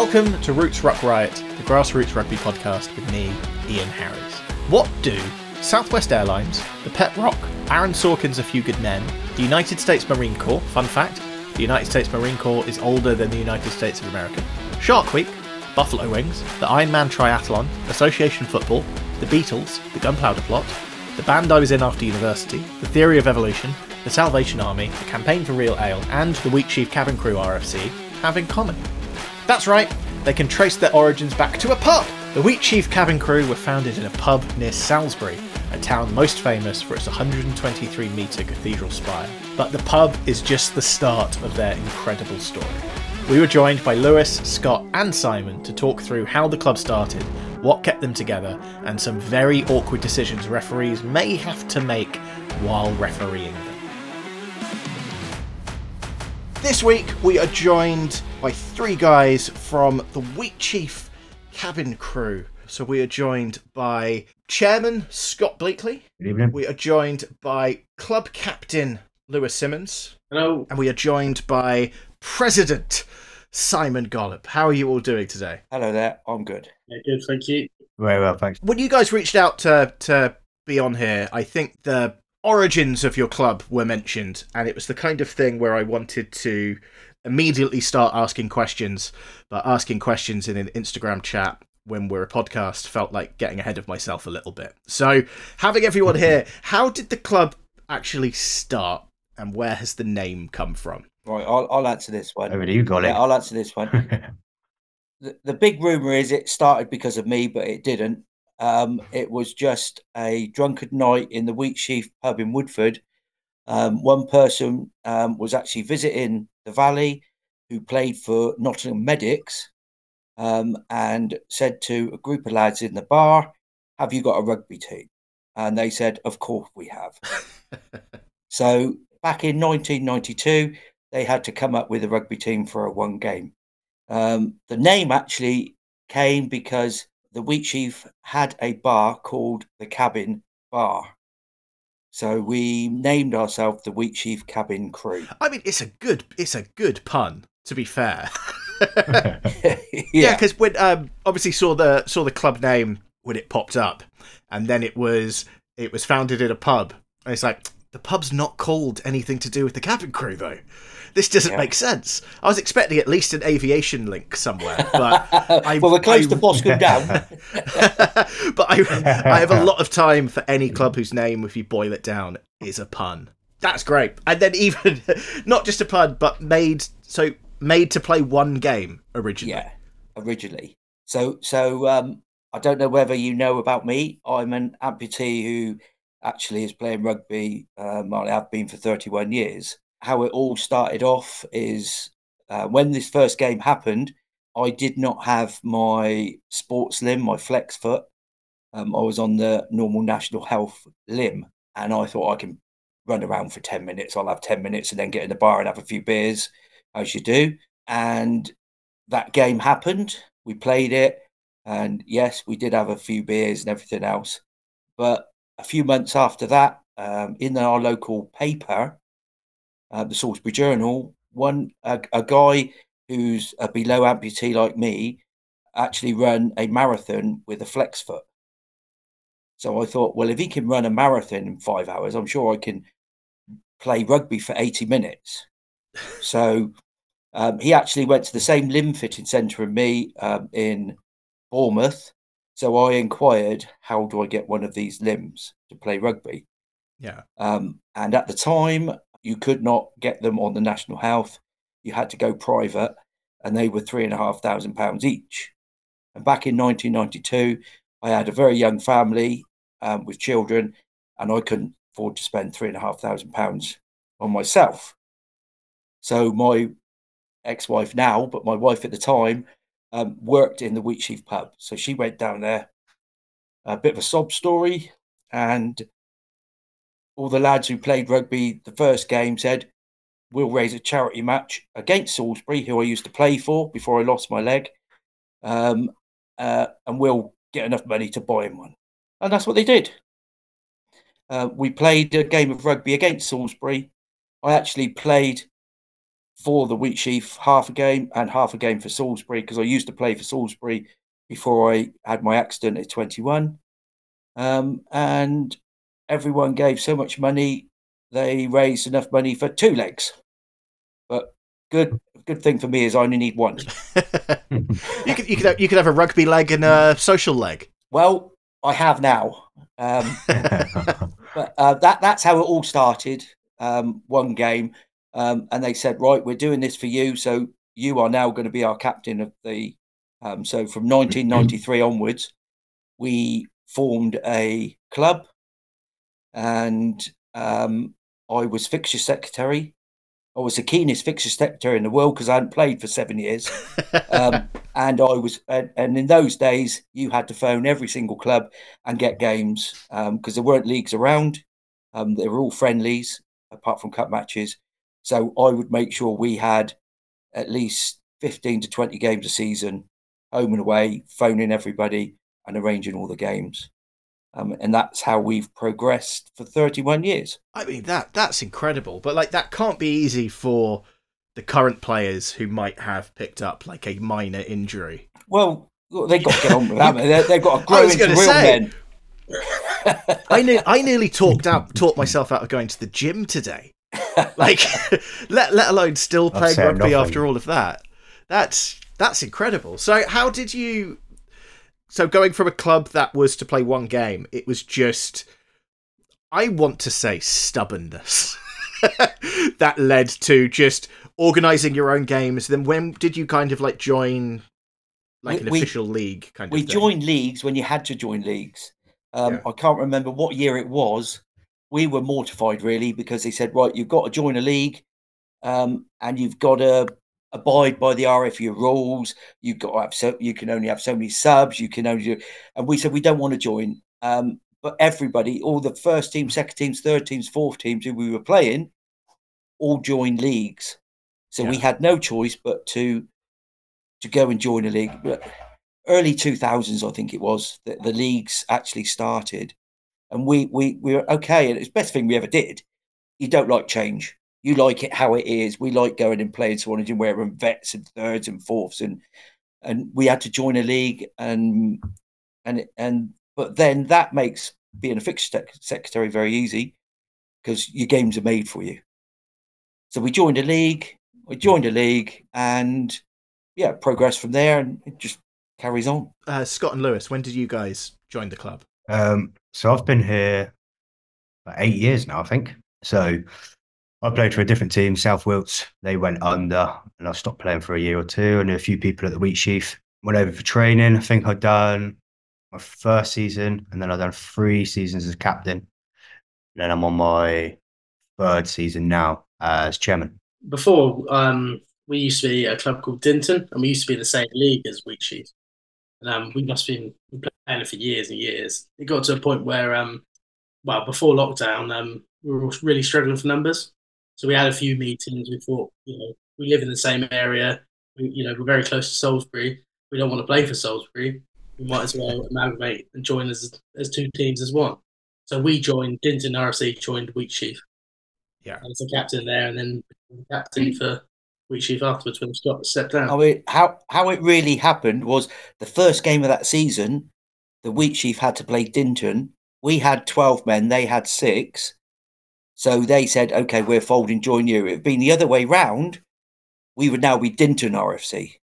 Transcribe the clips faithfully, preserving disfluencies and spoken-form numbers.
Welcome to Roots Ruck Riot, the grassroots rugby podcast with me, Ian Harris. What do Southwest Airlines, the Pet Rock, Aaron Sorkin's A Few Good Men, the United States Marine Corps, fun fact, the United States Marine Corps is older than the United States of America, Shark Week, Buffalo Wings, the Ironman Triathlon, Association Football, the Beatles, the Gunpowder Plot, the band I was in after university, the Theory of Evolution, the Salvation Army, the Campaign for Real Ale, and the Wheatsheaf Cabin Crew R F C have in common. That's right, they can trace their origins back to a pub! The Wheatsheaf Cabin Crew were founded in a pub near Salisbury, a town most famous for its one hundred twenty-three metre cathedral spire. But the pub is just the start of their incredible story. We were joined by Lewis, Scott and Simon to talk through how the club started, what kept them together, and some very awkward decisions referees may have to make while refereeing them. This week we are joined by three guys from the Wheatsheaf Cabin Crew. So we are joined by Chairman Scott Bleakley. Good evening. We are joined by Club Captain Lewis Simmons. Hello. And we are joined by President Simon Gollop. How are you all doing today? Hello there, I'm good. Yeah, good, thank you. Very well, thanks. When you guys reached out to, to be on here, I think the origins of your club were mentioned, and it was the kind of thing where I wanted to immediately start asking questions, but asking questions in an Instagram chat when we're a podcast felt like getting ahead of myself a little bit. So having everyone here, how did the club actually start, and where has the name come from? Right, I'll, I'll answer this one. Over to you, Golly. Yeah, I'll answer this one. the, the big rumour is it started because of me, but it didn't. Um, it was just a drunken night in the Wheatsheaf pub in Woodford. Um, one person um, was actually visiting the Valley who played for Nottingham Medics um, and said to a group of lads in the bar, "Have you got a rugby team?" And they said, "Of course we have." So back in nineteen ninety-two, they had to come up with a rugby team for a one game. Um, the name actually came because the Wheatsheaf had a bar called the Cabin Bar. So we named ourselves the Wheatsheaf Cabin Crew. I mean, it's a good, it's a good pun, to be fair. Yeah, because yeah, when um, obviously saw the saw the club name when it popped up, and then it was it was founded in a pub, and it's like, the pub's not called anything to do with the Cabin Crew though. This doesn't Yeah. make sense. I was expecting at least an aviation link somewhere, but I, well, we're close I, to Boscombe Down. but I, I have a lot of time for any club whose name, if you boil it down, is a pun. That's great. And then even not just a pun, but made so made to play one game originally. Yeah, originally. So, so um, I don't know whether you know about me. I'm an amputee who actually is playing rugby. Um, I have been for thirty-one years. How it all started off is uh, when this first game happened, I did not have my sports limb, my flex foot. Um, I was on the normal national health limb, and I thought I can run around for ten minutes. I'll have ten minutes and then get in the bar and have a few beers, as you do. And that game happened. We played it, and yes, we did have a few beers and everything else. But a few months after that, um, in our local paper, uh, the Salisbury Journal, one a, a guy who's a below amputee like me actually ran a marathon with a flex foot. So I thought, well, if he can run a marathon in five hours, I'm sure I can play rugby for eighty minutes. So um, he actually went to the same limb fitting centre as me um, in Bournemouth. So I inquired, how do I get one of these limbs to play rugby? Yeah. Um, and at the time, you could not get them on the National Health. You had to go private, and they were three and a half thousand pounds each. And back in nineteen ninety-two, I had a very young family um, with children, and I couldn't afford to spend three and a half thousand pounds on myself. So my ex-wife now, but my wife at the time, um, worked in the Wheatsheaf pub. So she went down there, a bit of a sob story, and all the lads who played rugby the first game said, "We'll raise a charity match against Salisbury, who I used to play for before I lost my leg, um, uh, and we'll get enough money to buy him one." And that's what they did. Uh, we played a game of rugby against Salisbury. I actually played for the Wheatsheaf, half a game and half a game for Salisbury, because I used to play for Salisbury before I had my accident at twenty-one. Um, and everyone gave so much money, they raised enough money for two legs. But good good thing for me is I only need one. you could you could have, you could have a rugby leg and a social leg. Well, I have now. Um, but uh, that that's how it all started. Um, one game, um, and they said, right, we're doing this for you, so you are now going to be our captain of the. Um, so from nineteen ninety-three onwards, we formed a club, and um, I was fixture secretary. I was the keenest fixture secretary in the world because I hadn't played for seven years. Um, and I was, and, and in those days, you had to phone every single club and get games because um, there weren't leagues around. Um, they were all friendlies, apart from cup matches. So I would make sure we had at least fifteen to twenty games a season, home and away, phoning everybody and arranging all the games. Um, and that's how we've progressed for thirty-one years. I mean, that that's incredible. But like, that can't be easy for the current players who might have picked up like a minor injury. Well, they've got to get on with that. They, they've got to grow into real say, men. I ne- I nearly talked out, taught myself out of going to the gym today. Like, let let alone still playing rugby nothing. After all of that. That's that's incredible. So, how did you? So, going from a club that was to play one game, it was just, I want to say, stubbornness that led to just organising your own games. Then, when did you kind of like join, like we, an official we, league kind of we thing? We joined leagues when you had to join leagues. Um, yeah. I can't remember what year it was. We were mortified, really, because they said, right, you've got to join a league um, and you've got to abide by the R F U rules. You've got to have so you can only have so many subs. You can only do, and we said we don't want to join. Um, but everybody, all the first team, second teams, third teams, fourth teams who we were playing, all joined leagues. So yeah. we had no choice but to to go and join a league. But early two thousands, I think it was, that the leagues actually started, and we we we were okay. And it's the best thing we ever did. You don't like change. You like it how it is. We like going and playing Swanage and wearing vets and thirds and fourths, and and we had to join a league, and and and but then that makes being a fixture secretary very easy because your games are made for you. So we joined a league. We joined a league, and yeah, progress from there, and it just carries on. Uh, Scott and Lewis, when did you guys join the club? Um, so I've been here for eight years now, I think. So I played for a different team, South Wilts. They went under, and I stopped playing for a year or two. I knew a few people at the Wheatsheaf. Went over for training. I think I'd done my first season, and then I've done three seasons as captain. And then I'm on my third season now as chairman. Before, um, we used to be a club called Dinton, and we used to be in the same league as Wheatsheaf. And um, we must have been playing it for years and years. It got to a point where, um, well, before lockdown, um, we were really struggling for numbers. So we had a few meetings. We thought, you know, we live in the same area. We, you know, we're very close to Salisbury. We don't want to play for Salisbury. We might as well amalgamate and join as as two teams as one. So we joined, Dinton R F C joined Wheatsheaf. Yeah. I was the captain there, and then captain for Wheatsheaf afterwards when Scott stepped down. I mean, how, how it really happened was the first game of that season, the Wheatsheaf had to play Dinton. We had twelve men, they had six. So they said, okay, we're folding, join you. It had been the other way round, we would now be Dinton R F C.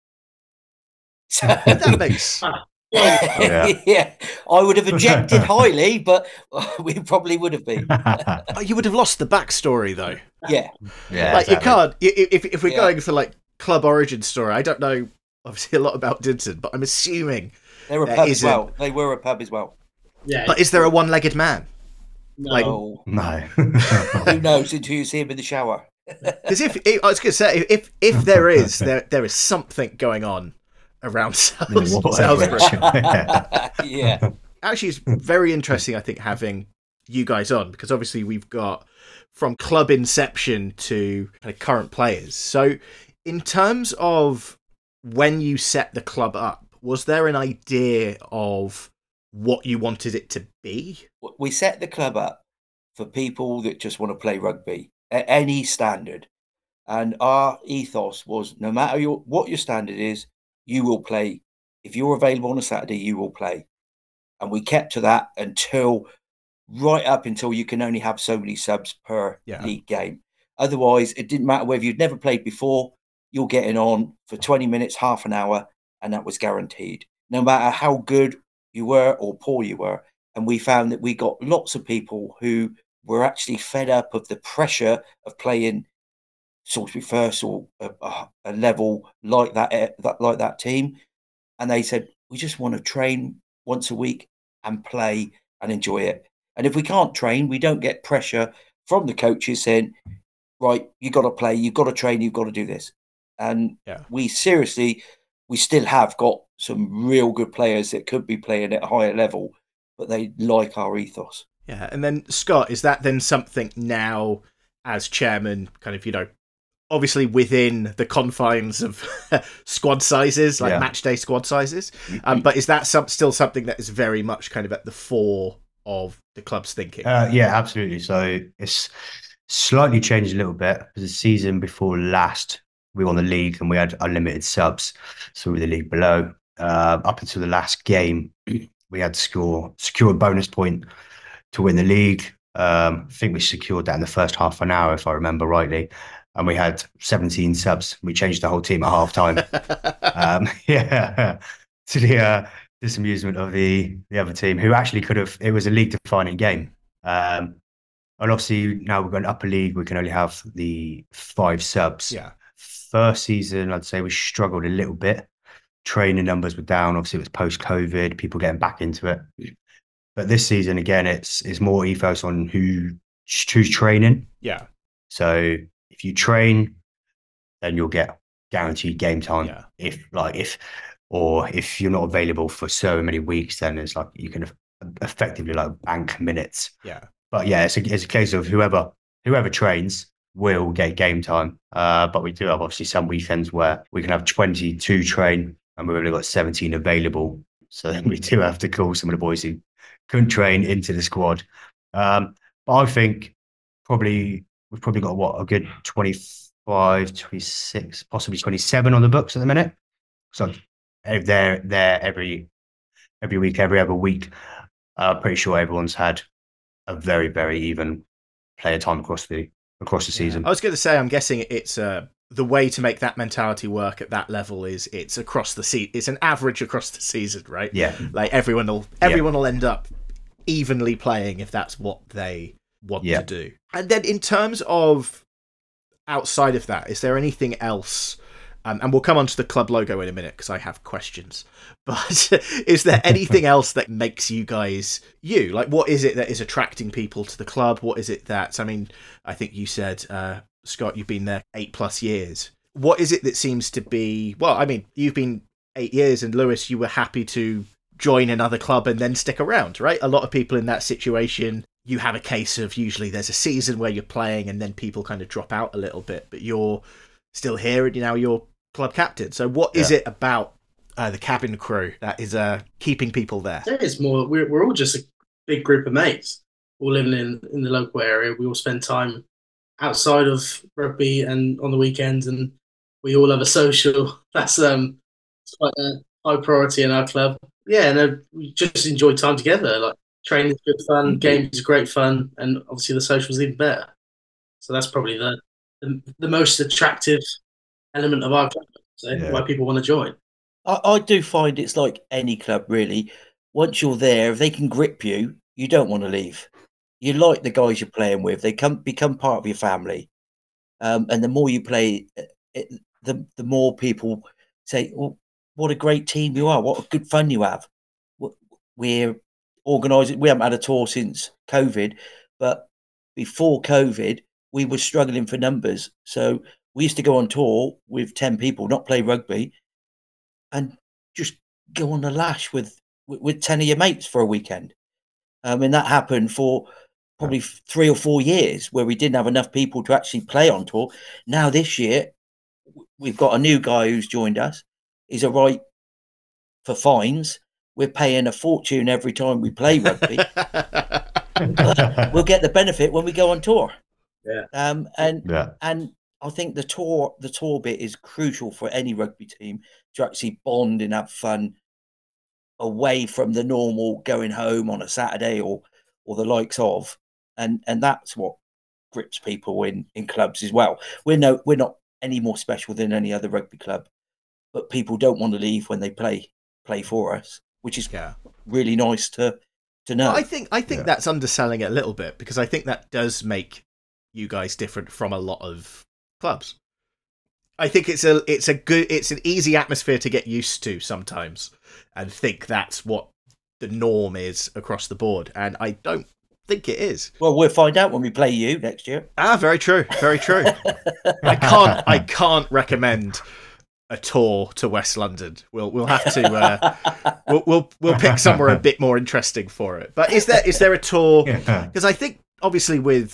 So, that makes... yeah. yeah, I would have objected highly, but we probably would have been. You would have lost the backstory, though. Yeah, yeah. Like exactly. You can't. If if we're yeah. going for like club origin story, I don't know obviously a lot about Dinton, but I'm assuming they're a pub as well. They were a pub as well. Yeah, but is there a one-legged man? No, like, no. Who knows until you see him in the shower? Because if, if I was going to say, if if there is, there there is something going on around Salisbury. Yeah. Actually, it's very interesting, I think, having you guys on, because obviously we've got from club inception to kind of current players. So in terms of when you set the club up, was there an idea of what you wanted it to be? We set the club up for people that just want to play rugby at any standard. And our ethos was, no matter your, what your standard is, you will play. If you're available on a Saturday, you will play. And we kept to that until right up until you can only have so many subs per Yeah. league game. Otherwise, it didn't matter whether you'd never played before, you're getting on for twenty minutes, half an hour, and that was guaranteed. No matter how good you were or poor you were. And we found that we got lots of people who were actually fed up of the pressure of playing Salisbury First or a, a level like that, like that team. And they said, we just want to train once a week and play and enjoy it. And if we can't train, we don't get pressure from the coaches saying, right, you got to play, you've got to train, you've got to do this. And yeah. we seriously, we still have got some real good players that could be playing at a higher level, but they like our ethos. Yeah. And then, Scott, is that then something now as chairman, kind of, you know, obviously within the confines of squad sizes, like yeah. match day squad sizes, um, but is that some, still something that is very much kind of at the fore of the club's thinking? Uh, yeah, absolutely. So it's slightly changed a little bit. The season before last, we won the league and we had unlimited subs. So we were the league below. Uh, up until the last game, we had to score, secure a bonus point to win the league. Um, I think we secured that in the first half an hour, if I remember rightly. And we had seventeen subs. We changed the whole team at half time. um, yeah, to the uh, disamusement of the the other team, who actually could have. It was a league defining game. Um, and obviously now we've got an upper league. We can only have the five subs. Yeah. First season, I'd say we struggled a little bit. Training numbers were down. Obviously, it was post COVID. People getting back into it. But this season, again, it's it's more ethos on who who's training. Yeah. So if you train, then you'll get guaranteed game time. Yeah. If like if or if you're not available for so many weeks, then it's like you can effectively like bank minutes. Yeah. But yeah, it's a it's a case of whoever whoever trains will get game time. Uh, but we do have obviously some weekends where we can have twenty-two train and we've only got seventeen available. So then we do have to call some of the boys who couldn't train into the squad. Um, but I think probably we've probably got what a good twenty-five, twenty-six, possibly twenty-seven on the books at the minute. So if they're there every every week, every other week, I'm pretty sure everyone's had a very, very even player time across the across the season. Yeah. I was going to say, I'm guessing it's uh, the way to make that mentality work at that level is it's across the season. It's an average across the season, right? Yeah. Like everyone will everyone yeah. will end up evenly playing if that's what they want yeah. to do. And then in terms of outside of that, is there anything else? Um, and we'll come on to the club logo in a minute because I have questions. But is there anything else that makes you guys you? Like, what is it that is attracting people to the club? What is it that, I mean, I think you said, uh, Scott, you've been there eight plus years. What is it that seems to be, well, I mean, you've been eight years and Lewis, you were happy to join another club and then stick around, right? A lot of people in that situation, you have a case of usually there's a season where you're playing and then people kind of drop out a little bit, but you're still here and now you're club captain. So what is yeah. it about uh, the cabin crew that is uh, keeping people there? It's more, we're, we're all just a big group of mates, all living in, in the local area. We all spend time outside of rugby and on the weekends, and we all have a social. That's um, it's quite a high priority in our club. Yeah, and uh, we just enjoy time together. Like training's good fun, mm-hmm. games is great fun, and obviously the social's even better. So that's probably the the, the most attractive element of our club, so yeah. why people want to join. I, I do find it's like any club, really. Once you're there, if they can grip you, you don't want to leave. You like the guys you're playing with; they come become part of your family. Um, and the more you play, it, the the more people say, "Well, what a great team you are! What a good fun you have." We're organising. We haven't had a tour since COVID, but before COVID, we were struggling for numbers. So we used to go on tour with ten people, not play rugby, and just go on the lash with with ten of your mates for a weekend. Um, and that happened for probably three or four years where we didn't have enough people to actually play on tour. Now this year, we've got a new guy who's joined us. He's all right for fines. We're paying a fortune every time we play rugby. We'll get the benefit when we go on tour. Yeah. Um, and yeah. and I think the tour the tour bit is crucial for any rugby team to actually bond and have fun away from the normal going home on a Saturday or or the likes of, and and that's what grips people in in clubs as well. We're no we're not any more special than any other rugby club, but people don't want to leave when they play play for us, which is Yeah. really nice to to know. Well, I think I think Yeah. that's underselling it a little bit, because I think that does make you guys different from a lot of clubs. I think it's a it's a good it's an easy atmosphere to get used to sometimes, and think that's what the norm is across the board, and I don't think it is. Well, we'll find out when we play you next year. Ah, very true, very true. I can't I can't recommend a tour to West London. We'll we'll have to uh, we'll, we'll we'll pick somewhere a bit more interesting for it. But is there is there a tour? Yeah. Because I think obviously with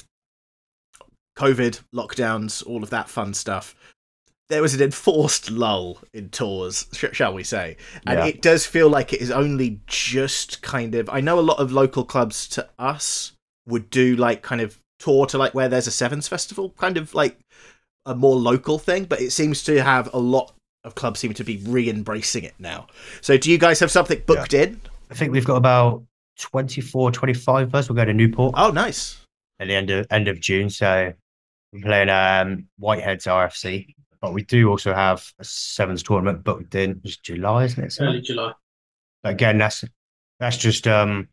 COVID, lockdowns, all of that fun stuff, there was an enforced lull in tours, sh- shall we say. And Yeah. it does feel like it is only just kind of... I know a lot of local clubs to us would do like kind of tour to like where there's a Sevens festival, kind of like a more local thing, but it seems to have a lot of clubs seem to be re-embracing it now. So do you guys have something booked in? I think we've got about twenty-four, twenty-five of us. We'll go to Newport Oh, nice. at the end of end of June. So we're playing um, Whiteheads R F C. But we do also have a Sevens tournament booked in. It's July, isn't it? Early July. Again, that's that's just um,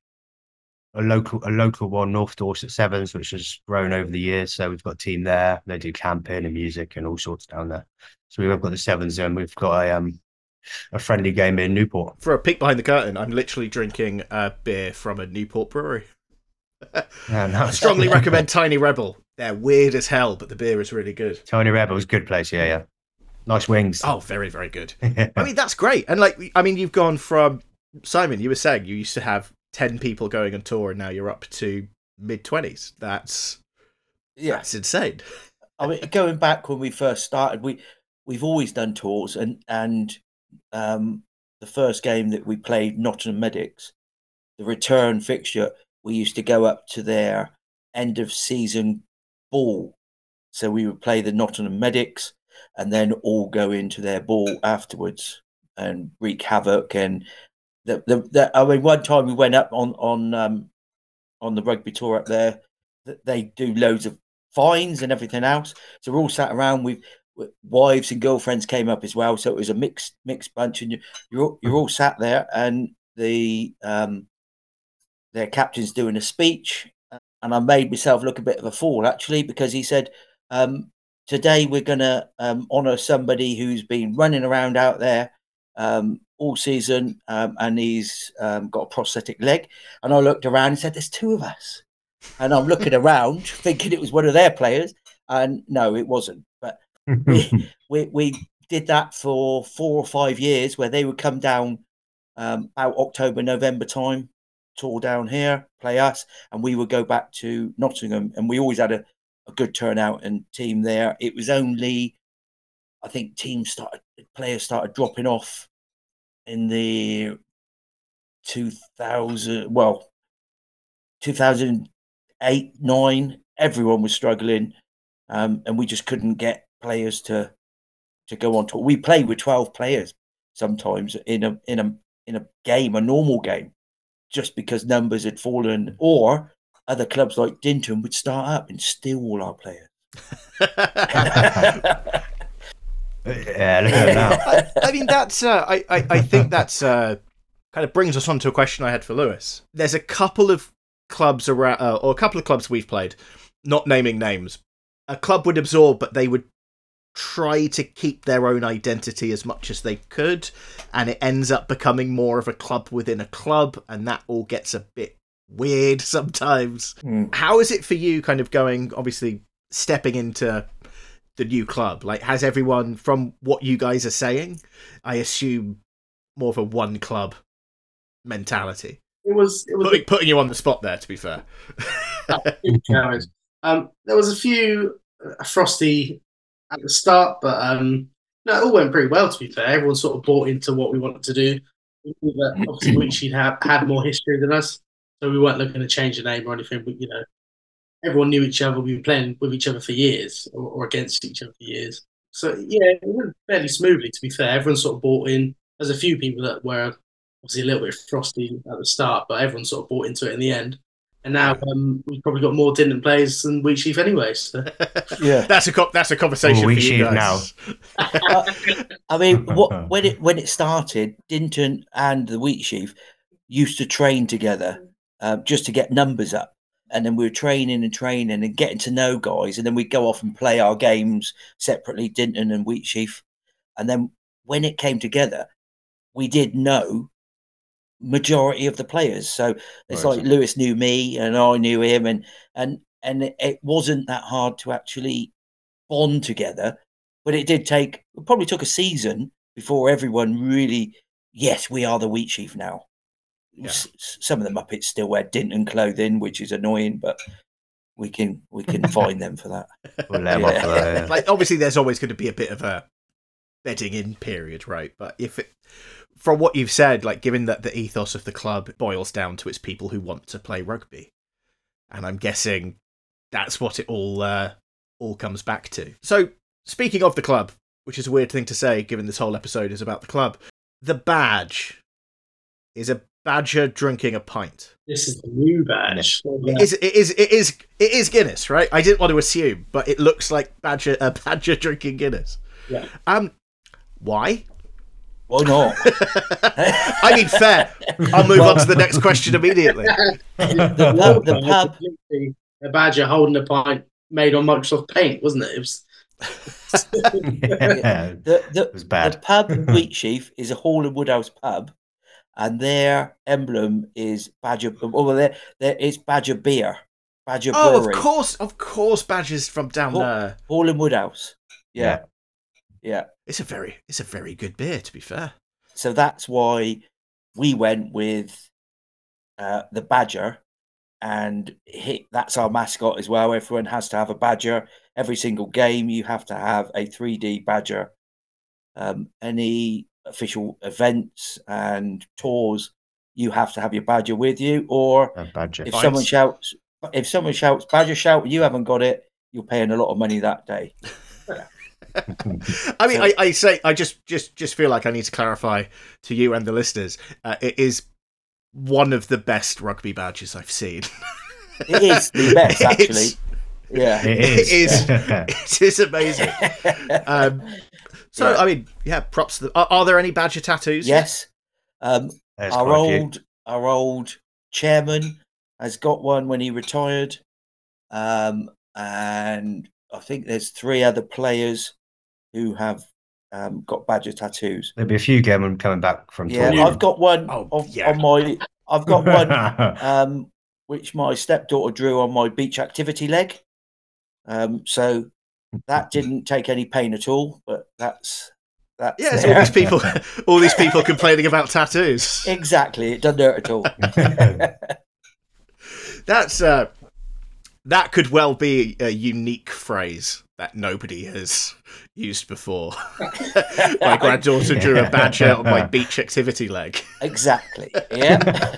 a local a local one, North Dorset Sevens, which has grown over the years. So we've got a team there. They do camping and music and all sorts down there. So we've got the Sevens, and we've got a um a friendly game in Newport. For a peek behind the curtain, I'm literally drinking a beer from a Newport brewery. Yeah, no, I strongly recommend Tiny Rebel. They're weird as hell, but the beer is really good. Tony Rebel's good place. Yeah, yeah. Nice wings. Oh, very, very good. I mean, that's great. And like, I mean, you've gone from, Simon, you were saying you used to have ten people going on tour, and now you're up to mid twenties. That's Yeah, that's insane. I mean, going back when we first started, we we've always done tours, and and um, the first game that we played, Nottingham Medics, the return fixture, we used to go up to their end of season ball, so we would play the Nottingham Medics, and then all go into their ball afterwards and wreak havoc. And the the, the I mean, one time we went up on on um, on the rugby tour up there. th- They do loads of fines and everything else. So we're all sat around with, with wives and girlfriends came up as well. So it was a mixed mixed bunch, and you, you're all- you're all sat there, and the um, their captain's doing a speech, and I made myself look a bit of a fool actually, because he said, um, "Today we're going to um, honour somebody who's been running around out there um, all season, um, and he's um, got a prosthetic leg." And I looked around and said, "There's two of us." And I'm looking around thinking it was one of their players, and no, it wasn't. But we we, we did that for four or five years, where they would come down um, about October, November time, tour down here, play us, and we would go back to Nottingham, and we always had a, a good turnout and team there. It was only, I think, teams started, players started dropping off in the two thousand, well, two thousand eight, nine. Everyone was struggling, um, and we just couldn't get players to to go on tour. We played with twelve players sometimes in a in a in a game, a normal game, just because numbers had fallen, or other clubs like Dinton would start up and steal all our players. Yeah, look at it now. I, I mean, that's. Uh, I, I I think that's uh, kind of brings us on to a question I had for Lewis. There's a couple of clubs around, uh, or a couple of clubs we've played, not naming names. A club would absorb, but they would try to keep their own identity as much as they could, and it ends up becoming more of a club within a club, and that all gets a bit weird sometimes. Mm. How is it for you, kind of going, obviously stepping into the new club? Like, has everyone, from what you guys are saying, I assume more of a one club mentality? It was it was Putting, putting you on the spot there, to be fair. um, there was a few uh, frosty at the start, but um, no, it all went pretty well. To be fair, everyone sort of bought into what we wanted to do. We knew that obviously, Weeksheed had had more history than us, so we weren't looking to change the name or anything. But you know, everyone knew each other. We were playing with each other for years, or, or against each other for years. So yeah, it went fairly smoothly. To be fair, everyone sort of bought in. There's a few people that were obviously a little bit frosty at the start, but everyone sort of bought into it in the end. And now um, we've probably got more Dinton players than Wheatsheaf anyway. So. Yeah, that's a co- that's a conversation Ooh, for you guys. now. uh, I mean, what when it when it started, Dinton and the Wheatsheaf used to train together uh, just to get numbers up, and then we were training and training and getting to know guys, and then we'd go off and play our games separately, Dinton and Wheatsheaf, and then when it came together, we did know majority of the players. So it's Right. like Lewis knew me and I knew him, and and and it wasn't that hard to actually bond together. But it did take, it probably took a season before everyone really, yes, we are the Wheatsheaf now. Yeah. S- some of the Muppets still wear Dinton clothing, which is annoying, but we can we can find them for that. We'll let 'em Yeah. off for that, yeah. Like, obviously, there's always going to be a bit of a bedding in period, right? But if it, from what you've said, like, given that the ethos of the club boils down to its people who want to play rugby, and I'm guessing that's what it all uh, all comes back to. So, speaking of the club, which is a weird thing to say, given this whole episode is about the club, the badge is a badger drinking a pint. This is the new badge. It is, it is, it is, it is Guinness, right? I didn't want to assume, but it looks like badger, a badger drinking Guinness. Yeah. Um, why? Why not? I mean, fair. I'll move on to the next question immediately. the pub, the pub, a badger holding a pint made on Microsoft Paint, wasn't it? It was. Yeah, the, the, it was bad. the pub in Wheatsheaf is a Hall and Woodhouse pub, and their emblem is Badger. Well, there, there it's Badger beer, Badger Oh, Brewery. of course, of course, badgers from down Hall, there. Hall and Woodhouse. Yeah. yeah, It's a very, it's a very good beer, to be fair. So that's why we went with uh, the Badger, and he, that's our mascot as well. Everyone has to have a badger. Every single game, you have to have a three D badger. Um, any official events and tours, you have to have your badger with you. Or A badger. if Fines. someone shouts, if someone shouts badger shout, you haven't got it, you're paying a lot of money that day. I mean, So- I, I say, I just, just, just feel like I need to clarify to you and the listeners. Uh, it is one of the best rugby badges I've seen. It is the best, It's- actually. Yeah. It It is. is. It is amazing. Um, so, Yeah. I mean, yeah, props. To the, are, are there any badger tattoos? Yes. Um, There's our quite a few. old our old chairman has got one when he retired, um, and I think there's three other players who have um, got badger tattoos. There'll be a few gammon coming back from Yeah, touring. I've got one Oh, of, yeah. on my. I've got one um, which my stepdaughter drew on my beach activity leg. Um, so that didn't take any pain at all, but that's that's Yeah, so there. all these people, all these people complaining about tattoos. Exactly, it doesn't hurt at all. That's uh, that could well be a unique phrase that nobody has used before. My granddaughter drew a badger on my beach activity leg. Exactly. Yeah.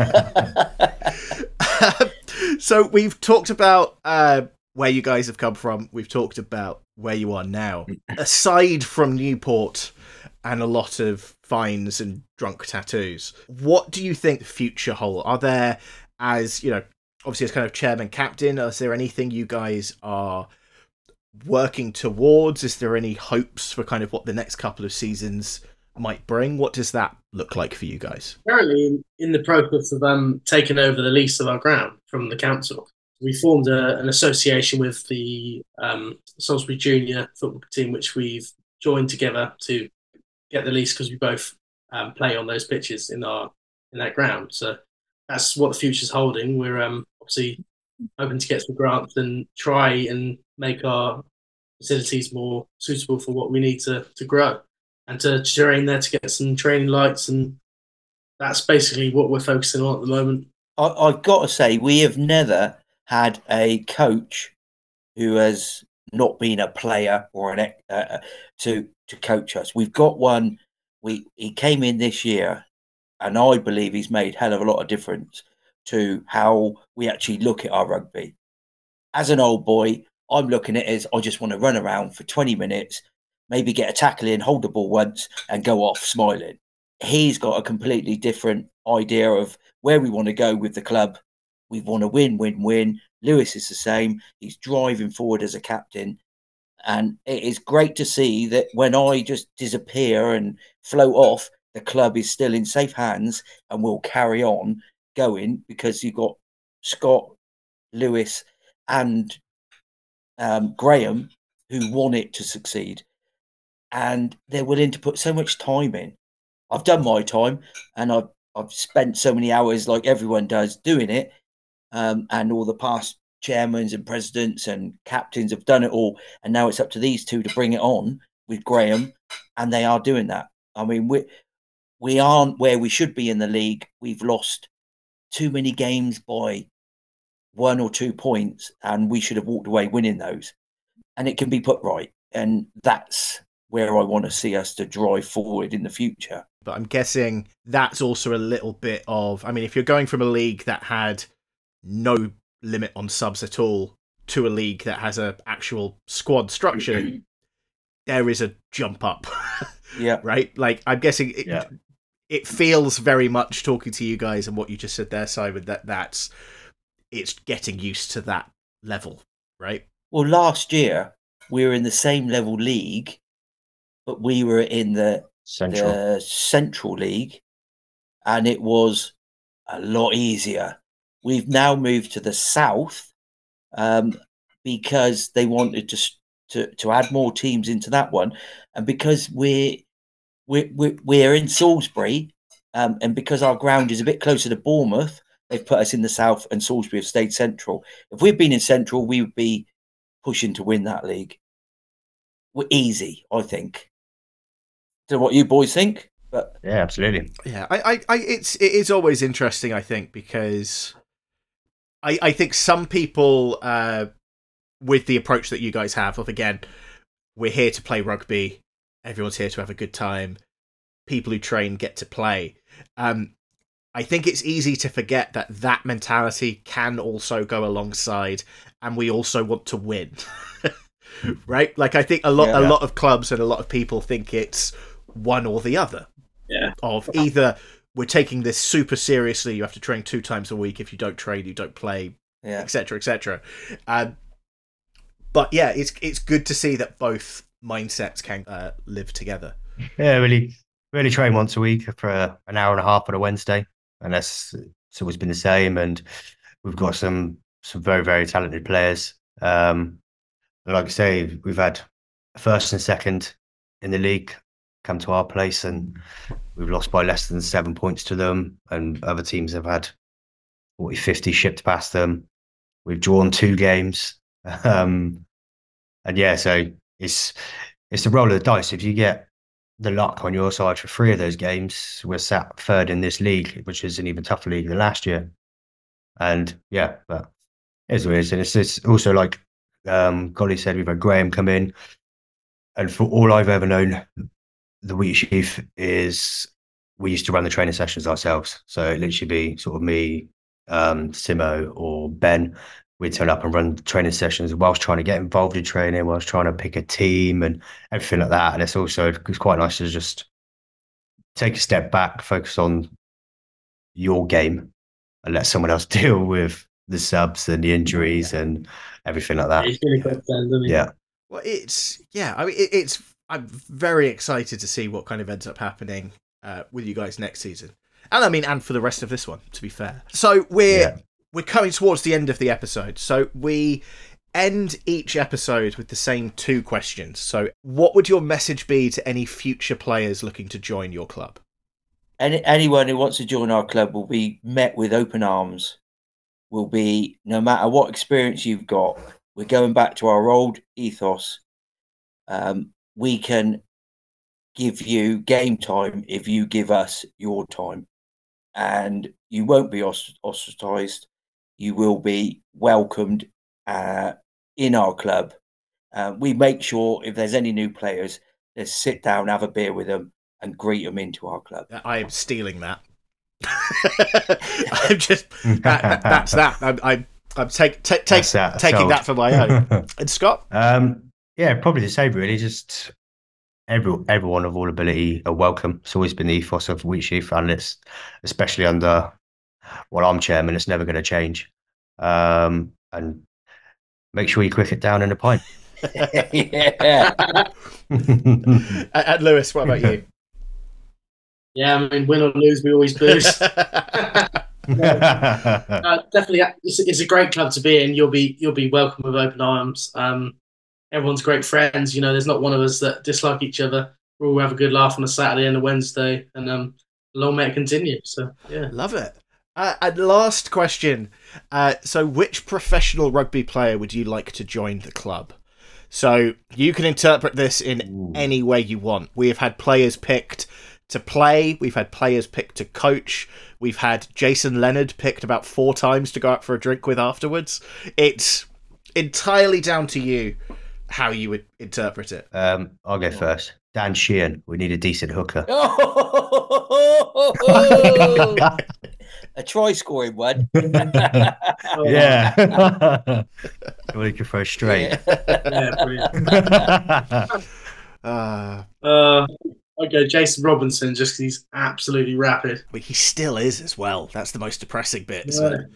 So we've talked about uh, where you guys have come from. We've talked about where you are now. Aside from Newport and a lot of fines and drunk tattoos, what do you think the future holds? Are there, as you know, obviously as kind of chairman captain, is there anything you guys are working towards? Is there any hopes for kind of what the next couple of seasons might bring? What does that look like for you guys? Currently in, in the process of um, taking over the lease of our ground from the council. We formed a, an association with the um, Salisbury Junior football team, which we've joined together to get the lease because we both um, play on those pitches in our in that ground. So that's what the future's holding. We're um, obviously hoping to get some grants and try and make our facilities more suitable for what we need to, to grow and to train there to get some training lights, and that's basically what we're focusing on at the moment. I, I've got to say, we have never had a coach who has not been a player or an ex- uh, to to coach us. We've got one. We he came in this year, and I believe he's made hell of a lot of difference to how we actually look at our rugby. as an old boy, I'm looking at it as I just want to run around for twenty minutes, maybe get a tackle in, hold the ball once, and go off smiling. He's got a completely different idea of where we want to go with the club. We want to win, win, win. Lewis is the same. He's driving forward as a captain. And it is great to see that when I just disappear and float off, the club is still in safe hands and will carry on going, because you've got Scott, Lewis, and um, Graham who want it to succeed. And they're willing to put so much time in. I've done my time, and I've, I've spent so many hours, like everyone does, doing it. Um, and all the past chairmans and presidents and captains have done it all, and now it's up to these two to bring it on with Graham, and they are doing that. I mean, we we aren't where we should be in the league. We've lost too many games by one or two points, and we should have walked away winning those. And it can be put right, and that's where I want to see us to drive forward in the future. But I'm guessing that's also a little bit of, I mean, if you're going from a league that had no limit on subs at all to a league that has a actual squad structure, there is a jump up. Yeah. Right? Like, I'm guessing it, Yeah. it feels very much, talking to you guys and what you just said there, Simon, that that's, it's getting used to that level, right? Well, last year we were in the same level league, but we were in the Central. the Central League, and it was a lot easier. We've now moved to the South um, because they wanted to, to to add more teams into that one, and because we're we're we're, we're in Salisbury, um, and because our ground is a bit closer to Bournemouth, they've put us in the South, and Salisbury have stayed Central. If we'd been in Central, we would be pushing to win that league. We're easy, I think. Don't know what you boys think, but Yeah, absolutely. Yeah, I, I, I it's it is always interesting, I think, because I, I think some people, uh, with the approach that you guys have, of again, we're here to play rugby, everyone's here to have a good time, people who train get to play. Um, I think it's easy to forget that that mentality can also go alongside, and we also want to win, right? Like, I think a lot, Yeah. a lot of clubs and a lot of people think it's one or the other. Yeah. Of either we're taking this super seriously, you have to train two times a week. If you don't train, you don't play, yeah, et cetera, et cetera. Um, but yeah, it's it's good to see that both mindsets can uh, live together. Yeah, really, really train once a week for uh, an hour and a half on a Wednesday, and that's it's always been the same. And we've got some some very very talented players. Um, and like I say, we've had first and second in the league come to our place, and we've lost by less than seven points to them. And other teams have had forty, fifty shipped past them. We've drawn two games, um, and yeah, so it's it's a roll of the dice. If you get the luck on your side for three of those games, we're sat third in this league, which is an even tougher league than last year. And yeah, but it is what it is. And it's, it's also like um, Golly said, we've had Graham come in, and for all I've ever known, the Wheat Sheaf is we used to run the training sessions ourselves. So it literally be sort of me, um, Simo, or Ben. We'd turn up and run training sessions whilst trying to get involved in training, whilst trying to pick a team and everything like that. And it's also it's quite nice to just take a step back, focus on your game, and let someone else deal with the subs and the injuries and everything like that. He's really quick then, doesn't he? Yeah. Well, it's yeah. I mean, it, it's. I'm very excited to see what kind of ends up happening uh, with you guys next season, and I mean, and for the rest of this one. To be fair, so we're Yeah. we're coming towards the end of the episode. So we end each episode with the same two questions. So, what would your message be to any future players looking to join your club? Any, anyone who wants to join our club will be met with open arms. Will be, no matter what experience you've got, we're going back to our old ethos. Um, we can give you game time if you give us your time, and you won't be ostracized. You will be welcomed uh, in our club. Uh, we make sure if there's any new players, let's sit down, have a beer with them, and greet them into our club. I am stealing that. I'm just that, that, that's that. I, I I'm take, take, take, that, taking sold. that for my own. And Scott? Um, yeah, probably the same, really. Just every, everyone of all ability are welcome. It's always been the ethos of Wheatsheaf, and it's especially under, well, I'm chairman, it's never going to change. Um, and make sure you quick it down in a pint. Yeah. and, and Lewis, what about you? Yeah, I mean, win or lose, we always boost. Uh, definitely, it's, it's a great club to be in. You'll be you'll be welcome with open arms. Um, everyone's great friends. You know, there's not one of us that dislike each other. We all have a good laugh on a Saturday and a Wednesday, and um, long may it continue. So yeah, Love it. Uh, and last question. Uh, so, which professional rugby player would you like to join the club? So, you can interpret this in Ooh. any way you want. We have had players picked to play. We've had players picked to coach. We've had Jason Leonard picked about four times to go out for a drink with afterwards. It's entirely down to you how you would interpret it. Um, I'll go first. Dan Sheehan. We need a decent hooker. A try scoring one. Yeah. Well, you can throw straight. yeah, brilliant. Uh, Uh, I go Jason Robinson just because he's absolutely rapid. but he still is as well. That's the most depressing bit. Yeah. So.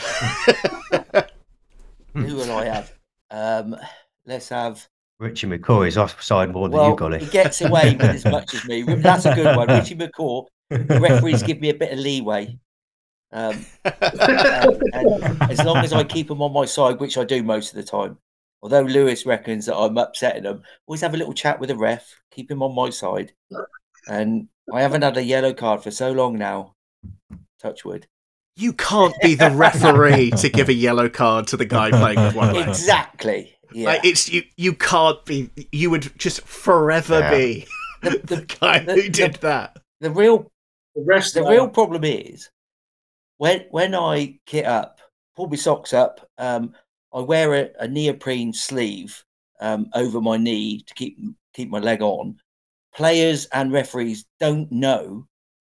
Who will I have? Um, let's have. Richie McCaw is offside more than Well, you, Golly. he gets away with as much as me. That's a good one. Richie McCaw. The referees give me a bit of leeway. Um, and, and as long as I keep them on my side, which I do most of the time. Although Lewis reckons that I'm upsetting him, always have a little chat with the ref, keep him on my side. And I haven't had a yellow card for so long now. Touch wood. You can't be the referee to give a yellow card to the guy playing with one leg. Exactly. Yeah. Like, it's you. You can't be. You would just forever Yeah. be The- the, the- guy the- who the- did that. The real The rest, the real problem is when when I kit up, pull my socks up, um, I wear a, a neoprene sleeve um, over my knee to keep keep my leg on. Players and referees don't know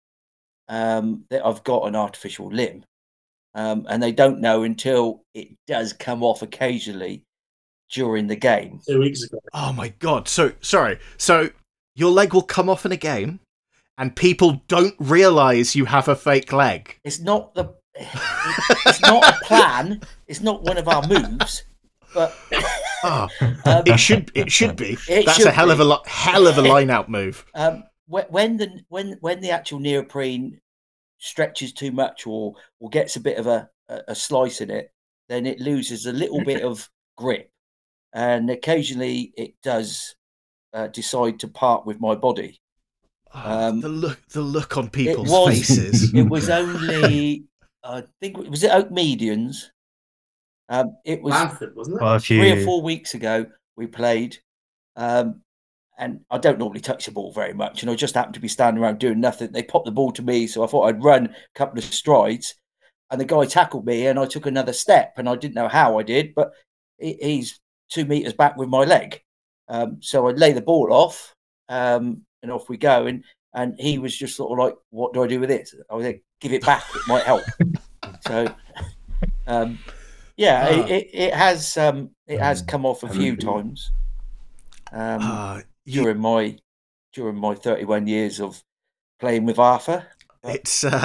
um, that I've got an artificial limb, um, and they don't know until it does come off occasionally during the game. two weeks ago. Oh my god! So sorry. So your leg will come off in a game, and people don't realise you have a fake leg. It's not the it's not a plan. It's not one of our moves, but Oh, um, it should. It should be. It That's should a hell of a be. lo- hell of a line out move. um, wh- when the when when the actual neoprene stretches too much or or gets a bit of a, a, a slice in it, then it loses a little bit of grip, and occasionally it does uh, decide to part with my body. Oh, Um, the look. The look on people's was- faces. It was only I think was it Oak Medians. Um, it was Blanford, wasn't it? Well, a few. three or four weeks ago we played, um, and I don't normally touch the ball very much, and I just happened to be standing around doing nothing. They popped the ball to me, so I thought I'd run a couple of strides, and the guy tackled me, and I took another step, and I didn't know how I did, but he, he's two meters back with my leg, um, so I lay the ball off, um, and off we go, and and he was just sort of like, "What do I do with it?" I was like, "Give it back; it might help." So. Um, Yeah, Ah. it, it, it has um, it has Um, come off a few um, times um, Ah, you, during my during my thirty-one years of playing with Arthur. it's. Uh,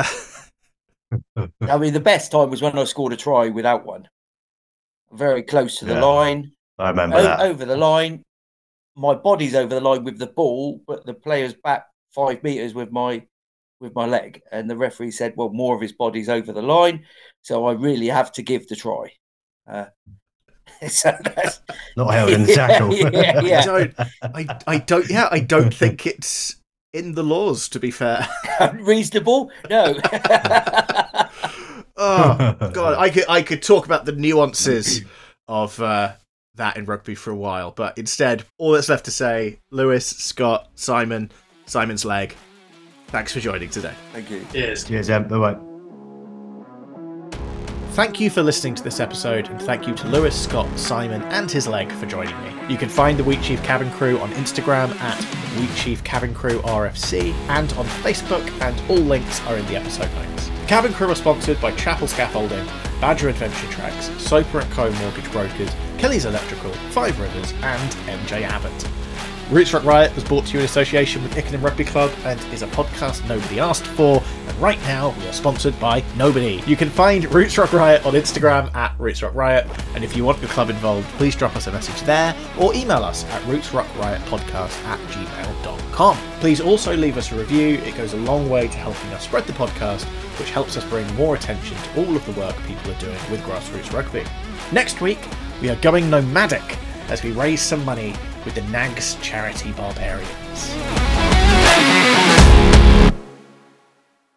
I mean, the best time was when I scored a try without one, very close to the Yeah. line, I remember o- that. over the line. My body's over the line with the ball, but the player's back five meters with my with my leg, and the referee said, "Well, more of his body's over the line, so I really have to give the try." Uh, so that's Not held in the tackle. yeah, I yeah. don't. I. I don't. Yeah. I don't think it's in the laws. To be fair. Reasonable? No. Oh god, I could. I could talk about the nuances of uh, that in rugby for a while, but instead, all that's left to say: Lewis, Scott, Simon, Simon's leg. Thanks for joining today. Thank you. Cheers. Cheers, Em. Bye-bye. Thank you for listening to this episode, and thank you to Lewis, Scott, Simon, and his leg for joining me. You can find the Wheatsheaf Cabin Crew on Instagram at Wheatsheaf Cabin Crew R F C and on Facebook, and all links are in the episode notes. The Cabin Crew are sponsored by Chapel Scaffolding, Badger Adventure Tracks, Soper and Co Mortgage Brokers, Kelly's Electrical, Five Rivers, and M J Abbott. Roots Rock Riot was brought to you in association with Ickenham Rugby Club and is a podcast nobody asked for, and right now we are sponsored by nobody. You can find Roots Rock Riot on Instagram at Roots Rock Riot, and if you want your club involved, please drop us a message there or email us at rootsrockriotpodcast at gmail dot com. Please also leave us a review, it goes a long way to helping us spread the podcast, which helps us bring more attention to all of the work people are doing with grassroots rugby. Next week, we are going nomadic as we raise some money with the Nags Charity Barbarians.